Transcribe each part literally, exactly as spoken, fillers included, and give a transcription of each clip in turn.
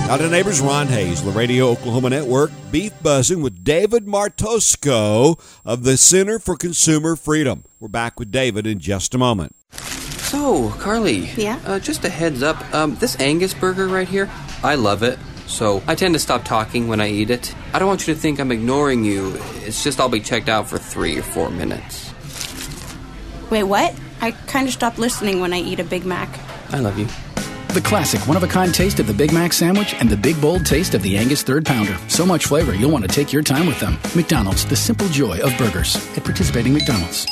Now to Neighbors, Ron Hayes, the Radio Oklahoma Network, Beef Buzzing with David Martosco of the Center for Consumer Freedom. We're back with David in just a moment. So, Carly. Yeah? Uh, just a heads up, um, this Angus burger right here, I love it. So I tend to stop talking when I eat it. I don't want you to think I'm ignoring you. It's just I'll be checked out for three or four minutes. Wait, what? I kind of stop listening when I eat a Big Mac. I love you. The classic one-of-a-kind taste of the Big Mac sandwich and the big, bold taste of the Angus Third Pounder. So much flavor, you'll want to take your time with them. McDonald's, the simple joy of burgers. At participating McDonald's.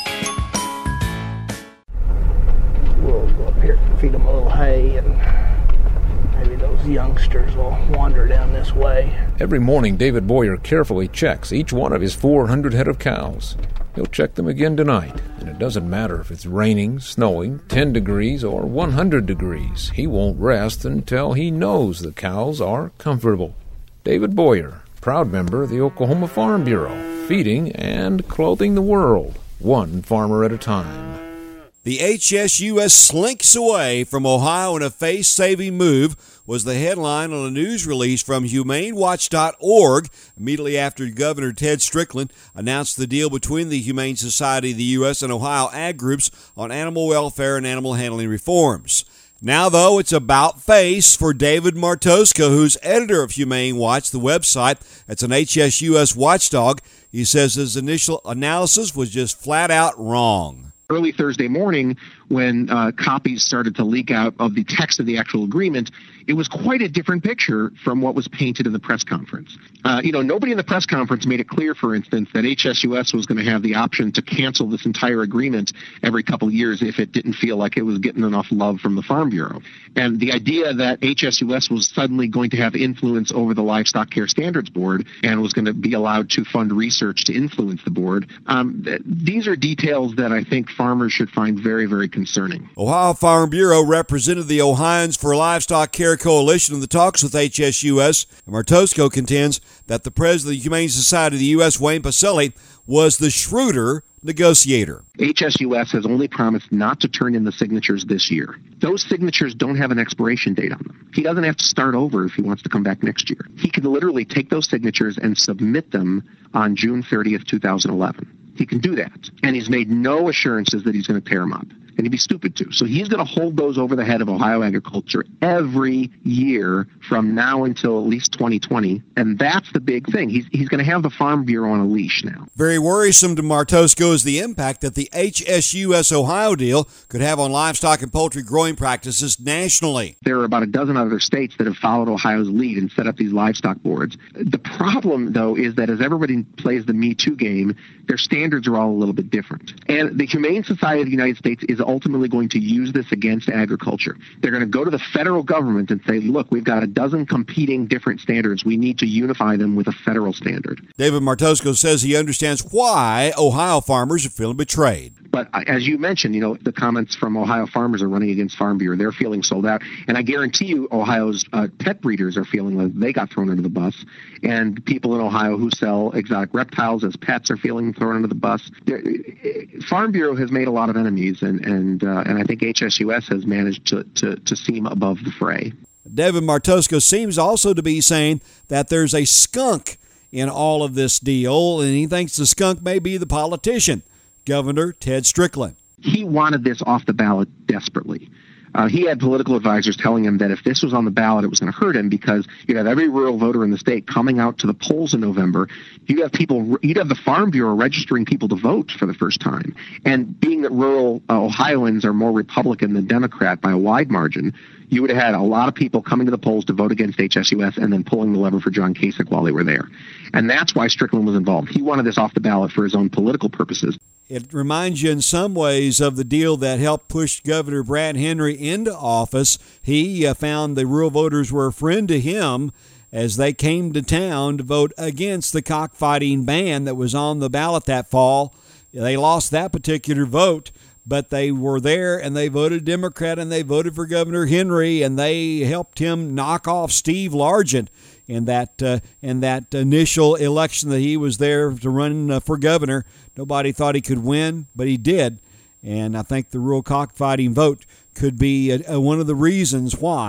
We'll go up here and feed them a little hay, and maybe those youngsters will wander down this way. Every morning, David Boyer carefully checks each one of his four hundred head of cows. He'll check them again tonight, and it doesn't matter if it's raining, snowing, ten degrees, or one hundred degrees. He won't rest until he knows the cows are comfortable. David Boyer, proud member of the Oklahoma Farm Bureau, feeding and clothing the world, one farmer at a time. The H S U S slinks away from Ohio in a face-saving move was the headline on a news release from humane watch dot org immediately after Governor Ted Strickland announced the deal between the Humane Society of the U S and Ohio ag groups on animal welfare and animal handling reforms. Now, though, it's about face for David Martosco, who's editor of Humane Watch, the website. That's an H S U S watchdog. He says his initial analysis was just flat out wrong. Early Thursday morning, when uh, copies started to leak out of the text of the actual agreement, it was quite a different picture from what was painted in the press conference. Uh, you know, nobody in the press conference made it clear, for instance, that H S U S was going to have the option to cancel this entire agreement every couple of years if it didn't feel like it was getting enough love from the Farm Bureau. And the idea that H S U S was suddenly going to have influence over the Livestock Care Standards Board and was going to be allowed to fund research to influence the board, um, th- these are details that I think farmers should find very, very concerning. Ohio Farm Bureau represented the Ohioans for Livestock Care Coalition in the talks with H S U S. And Martosco contends that the president of the Humane Society of the U S, Wayne Pacelli, was the shrewder negotiator. H S U S has only promised not to turn in the signatures this year. Those signatures don't have an expiration date on them. He doesn't have to start over if he wants to come back next year. He can literally take those signatures and submit them on June thirtieth, twenty eleven. He can do that. And he's made no assurances that he's going to tear them up. And he'd be stupid to. So he's going to hold those over the head of Ohio agriculture every year from now until at least twenty twenty. And that's the big thing. He's, he's going to have the Farm Bureau on a leash now. Very worrisome to Martosco is the impact that the H S U S Ohio deal could have on livestock and poultry growing practices nationally. There are about a dozen other states that have followed Ohio's lead and set up these livestock boards. The problem, though, is that as everybody plays the Me Too game, their standards are all a little bit different. And the Humane Society of the United States is ultimately going to use this against agriculture. They're going to go to the federal government and say, look, we've got a dozen competing different standards. We need to unify them with a federal standard. David Martosco says he understands why Ohio farmers are feeling betrayed. But as you mentioned, you know, the comments from Ohio farmers are running against Farm Bureau. They're feeling sold out. And I guarantee you Ohio's uh, pet breeders are feeling like they got thrown under the bus. And people in Ohio who sell exotic reptiles as pets are feeling thrown under the bus. They're, Farm Bureau has made a lot of enemies, and and uh, and I think H S U S has managed to, to, to seem above the fray. David Martosco seems also to be saying that there's a skunk in all of this deal, and he thinks the skunk may be the politician, Governor Ted Strickland. He wanted this off the ballot desperately. Uh, he had political advisors telling him that if this was on the ballot, it was going to hurt him because you'd have every rural voter in the state coming out to the polls in November. You'd have people, you'd have the Farm Bureau registering people to vote for the first time. And being that rural uh, Ohioans are more Republican than Democrat by a wide margin, you would have had a lot of people coming to the polls to vote against H S U S and then pulling the lever for John Kasich while they were there. And that's why Strickland was involved. He wanted this off the ballot for his own political purposes. It reminds you in some ways of the deal that helped push Governor Brad Henry into office. He uh, found the rural voters were a friend to him as they came to town to vote against the cockfighting ban that was on the ballot that fall. They lost that particular vote, but they were there and they voted Democrat and they voted for Governor Henry, and they helped him knock off Steve Largent in that uh, in that initial election that he was there to run uh, for governor. Nobody thought he could win, but he did. And I think the rural cockfighting vote could be a, a, one of the reasons why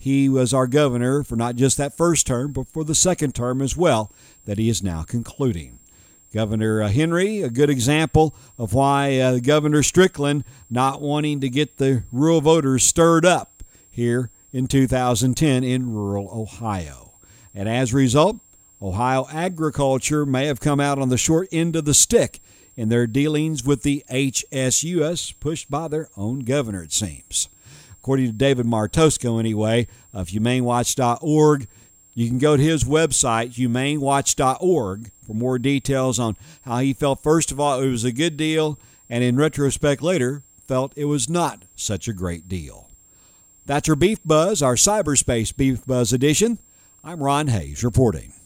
he was our governor for not just that first term, but for the second term as well that he is now concluding. Governor Henry, a good example of why uh, Governor Strickland not wanting to get the rural voters stirred up here in two thousand ten in rural Ohio. And as a result, Ohio agriculture may have come out on the short end of the stick in their dealings with the H S U S, pushed by their own governor, it seems. According to David Martosco, anyway, of humane watch dot org, you can go to his website, humane watch dot org, for more details on how he felt, first of all, it was a good deal, and in retrospect later, felt it was not such a great deal. That's our Beef Buzz, our cyberspace Beef Buzz edition. I'm Ron Hayes reporting.